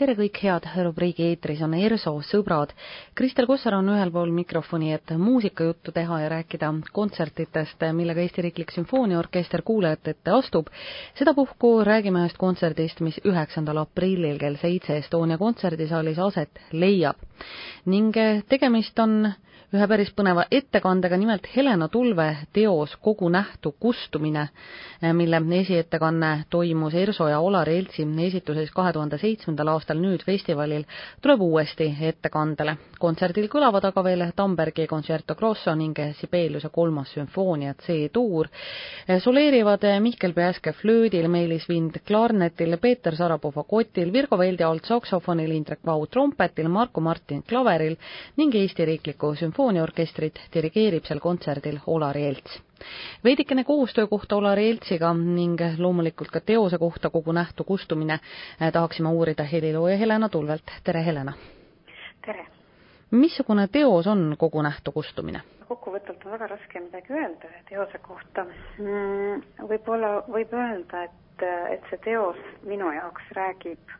Tere kõik head rubriigi eetris on ERSO sõbrad. Kristel Kossar on ühel pool mikrofoni, et muusikajuttu teha ja rääkida kontsertitest, millega Eesti Riiklik Sümfooniaorkester kuulajate ette astub. Sedapuhku räägime ühest kontserdist, mis 9. aprillil kell 7 Estonia kontserdisaalis aset leiab. Ning tegemist on ühe päris põneva ettekandega, nimelt Helena Tulve teos Kogu nähtu kustumine, mille esiettekanne toimus ERSO ja Olari Eltsi esituses 2007. aastal, nüüd festivalil tuleb uuesti ettekandele. Kontserdil kõlavad aga veel Tambergi Concerto Grosso ning Sibeliuse 3. sümfoonia C-tuur. Soleerivad Mihkel Pääske flöödil, Meelis Vind klarnetil, Peeter Sarapuu fagotil, Virgo Veldi altsaksofonil, Indrek Vau trompetil, Marko Martin klaveril ning Eesti Riikliku Sümfooniaorkestrit dirigeerib sel kontserdil Olari Elts. Veidikene koostöö kohta Olari Eltsiga ning loomulikult ka teose kohta Kogu nähtu kustumine tahaksime uurida helilooja Helena Tulvelt. Tere, Helena! Tere! Missugune teos on Kogu nähtu kustumine? Kokkuvõttelt on väga raske midagi öelda teose kohta. Võib-olla võib öelda, et see teos minu jaoks räägib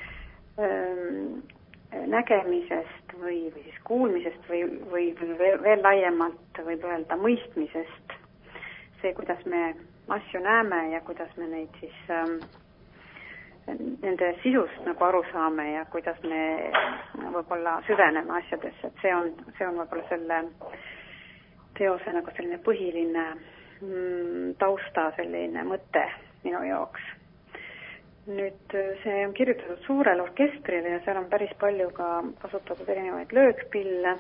nägemisest või siis kuulmisest või veel laiemalt võib öelda mõistmisest. See, kuidas me asju näeme ja kuidas me neid siis nende sisust nagu aru saame ja kuidas me võib-olla süveneme asjadesse, et see on võib-olla selle teose nagu selline põhiline tausta selline mõte minu jaoks. Nüüd see on kirjutatud suurele orkestrile ja seal on päris palju ka kasutatud erinevaid löökpille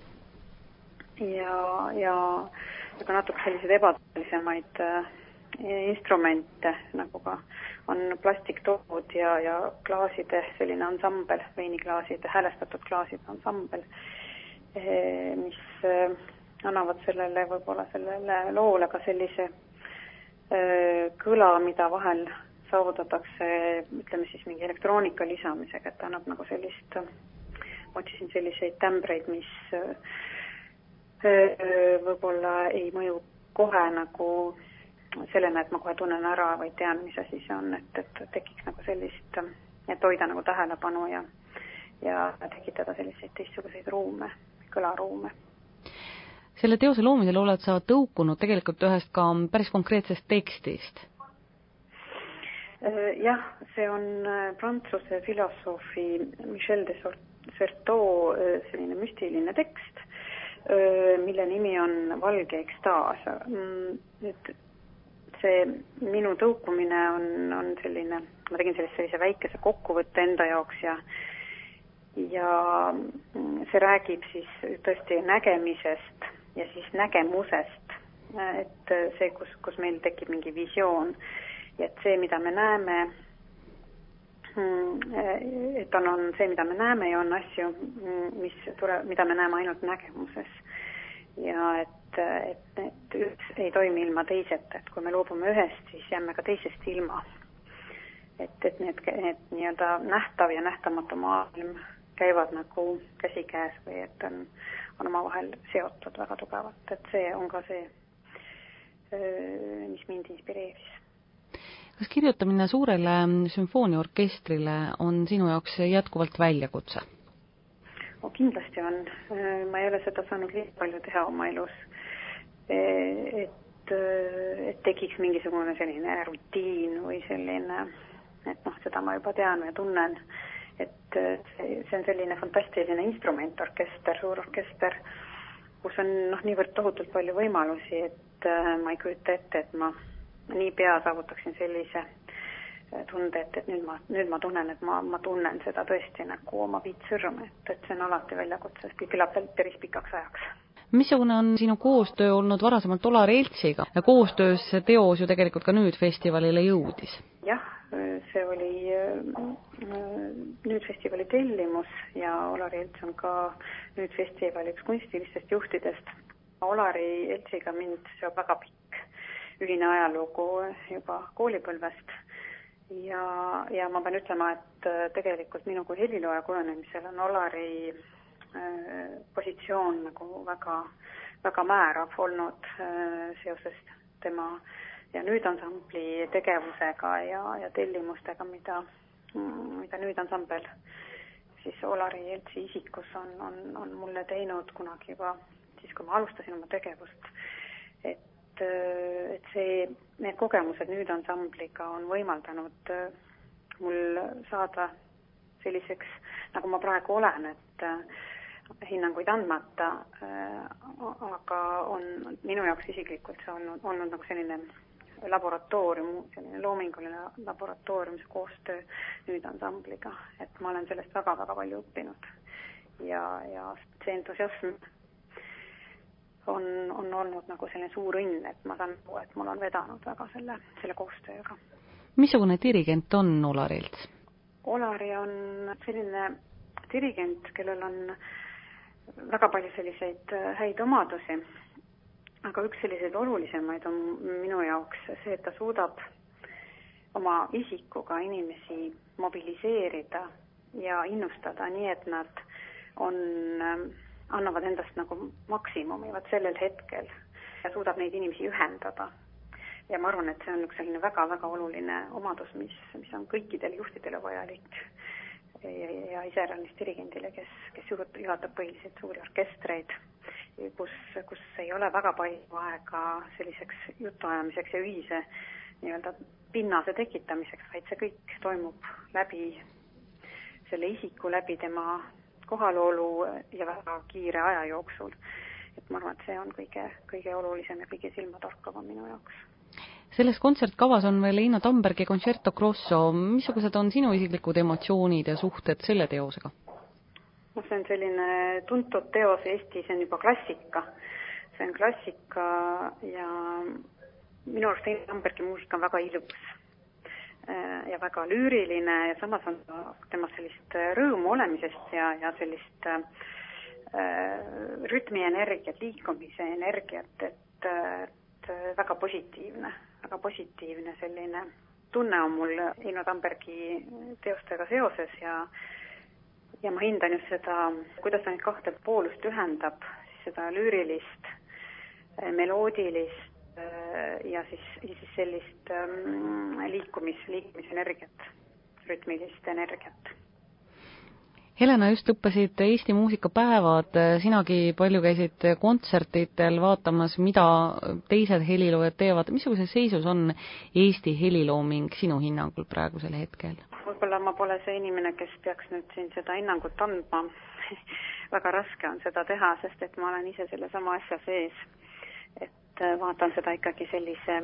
ja ka natuke selliseid ebatavalisemaid instrumente, nagu ka on plastiktood ja klaaside selline ansambel, veiniklaaside, häälestatud klaaside ansambel, mis annavad sellele võib-olla sellele loole ka sellise kõla, mida vahel saavutatakse, ütleme siis mingi elektroonika lisamisega, et annab nagu sellist, otsisin selliseid tämbreid, mis võib-olla ei mõju kohe nagu sellena, et ma kohe tunnen ära või tean, mis asi see on, et tekiks nagu sellist, et hoida nagu tähelepanu ja tekitada selliseid teistsuguseid ruume, kõlaruume. Selle teose loomisel oled sa tõukunud tegelikult ühest ka päris konkreetsest tekstist. Jah, see on prantsuse filosoofi Michel de Certeau selline müstiline tekst, mille nimi on Valge ekstaas. Nüüd see minu tõukumine on selline, ma tegin sellise väikese kokkuvõtte enda jaoks ja see räägib siis tõesti nägemisest ja siis nägemusest, et see, kus meil tekib mingi visioon ja et see, mida me näeme, et on see, mida me näeme ja on asju, mida me näeme ainult nägemuses. Ja et üks ei toimi ilma teiseta, et kui me loobume ühest, siis jääme ka teisest ilma. Et need nii-öelda nähtav ja nähtamatu maailm käivad nagu käsikäes või et on omavahel seotud väga tugevalt. Et see on ka see, mis mind inspireeris. Kas kirjutamine suurele sümfooniaorkestrile on sinu jaoks jätkuvalt väljakutse? Kindlasti on. Ma ei ole seda saanud liiga palju teha oma elus. Et tekiks mingisugune selline rutiin või selline, et seda ma juba tean ja tunnen, et see on selline fantastiline instrument, orkester, suur orkester, kus on niivõrd tohutult palju võimalusi, et ma ei kujuta ette, et ma nii pea saavutaksin sellise tunde, et nüüd ma tunnen, et ma tunnen seda tõesti nagu oma 5 sõrme, et see on alati väljakutse, sest kõlab päris pikaks ajaks. Missugune on sinu koostöö olnud varasemalt Olari Eltsiga ja koostöös see teos ju tegelikult ka nüüd festivalile jõudis? Jah, see oli nüüd festivali tellimus ja Olari Elts on ka nüüd festivali üks kunstilistest juhtidest. Olari Eltsiga mind seob väga pikk ühine ajalugu juba koolipõlvest ja ma pean ütlema, et tegelikult minu kui helilooja kujunemisel on Olari positsioon nagu väga, väga määrav olnud seoses tema ja nüüd ansambli tegevusega ja tellimustega, mida mida nüüd ansambel siis Olari Jeltsi isikus on mulle teinud kunagi juba siis, kui ma alustasin oma tegevust. Et need kogemused nüüd ansambliga on võimaldanud mul saada selliseks, nagu ma praegu olen, et hinnanguid andmata, aga on minu jaoks isiklikult see olnud nagu selline laboratoorium, selline loominguline laboratoorium, see koostöö nüüd ansambliga, et ma olen sellest väga-väga palju õppinud ja see entusiasm on olnud nagu selline suur õnn, et ma saan aru, et mul on vedanud väga selle koostööga. Missugune dirigent on Olari Jelts? Olari on selline dirigent, kellel on väga palju selliseid häid omadusi, aga üks selliseid olulisemaid on minu jaoks see, et ta suudab oma isikuga inimesi mobiliseerida ja innustada nii, et nad annavad endast nagu maksimumi sellel hetkel ja suudab neid inimesi ühendada. Ja ma arvan, et see on üks selline väga-väga oluline omadus, mis on kõikidele juhtidele vajalik ja iseäranis dirigendile, kes juhatab põhiliselt suuri orkestreid, kus ei ole väga palju aega selliseks jutuajamiseks ja ühise nii-öelda pinnase tekitamiseks, vaid see kõik toimub läbi selle isiku, läbi tema kohalolu ja väga kiire aja jooksul. Et ma arvan, et see on kõige olulisem ja kõige silmatorkavam minu jaoks. Selles kontsertkavas on veel Leino Tambergi Concerto Grosso. Missugused on sinu isiklikud emotsioonid ja suhted selle teosega? No, see on selline tuntud teos Eestis, see on juba klassika. See on klassika ja minu arust Leino Tambergi muusika on väga ilus ja väga lüüriline ja samas on tema sellist rõõmu olemisest ja sellist rütmi energiat, liikumise energiat, et väga positiivne selline tunne on mul Leino Tambergi teostega seoses ja ma hindan just seda, kuidas ta neid kahte poolust ühendab, siis seda lüürilist, meloodilist ja siis sellist liikumisenergiat, rütmilist energiat. Helena, just lõppesid Eesti muusikapäevad, sinagi palju käisid kontsertitel vaatamas, mida teised heliloojad teevad. Missuguse seisus on Eesti helilooming sinu hinnangul praegusel hetkel? Võib-olla ma pole see inimene, kes peaks nüüd siin seda hinnangut andma. Väga raske on seda teha, sest et ma olen ise selle sama asja sees. Et vaatan seda ikkagi sellise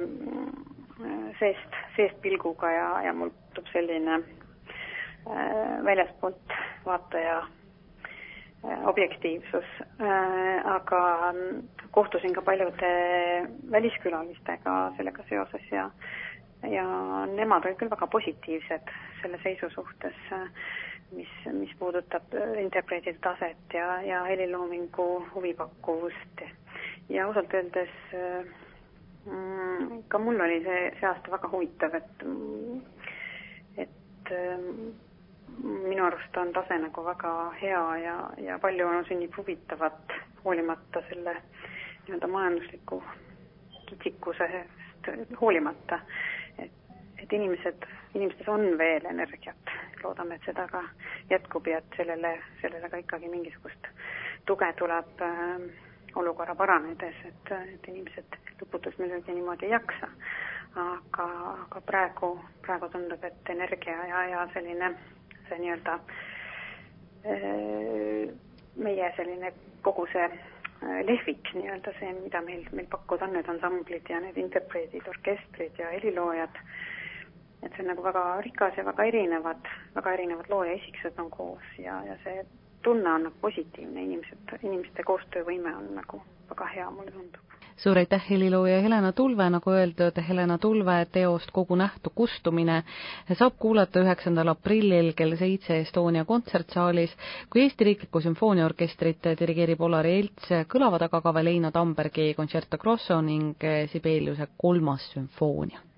seest pilguga ja mul puutub selline väljaspoolt vaataja objektiivsus, aga kohtusin ka paljude väliskülalistega sellega seoses ja nemad olid küll väga positiivsed selle seisu suhtes, mis puudutab interpreetide taset ja heliloomingu huvipakkuvust ja ausalt öeldes ka mul oli see aasta väga huvitav, et minu arust on tase nagu väga hea ja palju on sünnib huvitavat hoolimata selle nii-öelda majandusliku kitsikusest hoolimata, et inimestes on veel energiat. Loodame, et seda ka jätkub ja et sellele ka ikkagi mingisugust tuge tuleb olukorra paranedes, et inimesed lõputus muidugi niimoodi ei jaksa. Aga praegu tundub, et energia ja selline see nii-öelda meie selline kogu see lehvik nii-öelda see, mida meil pakkuda on, need ansamblid ja need interpreedid, orkestrid ja heliloojad, et see on nagu väga rikas ja väga erinevad looja isiksused on koos ja see tunne on nagu positiivne, inimeste koostöövõime on nagu väga hea, mulle tundub. Suur aitäh, helilooja Helena Tulve, nagu öeldud, Helena Tulve teost Kogu nähtu kustumine saab kuulata 9. aprillil kell 7 Estonia kontsertsaalis, kui Eesti Riiklikku Sümfooniaorkestrit dirigeerib Olari Jelts, kõlavad aga ka Leino Tambergi Concerto Grosso ning Sibeliuse 3. sümfoonia.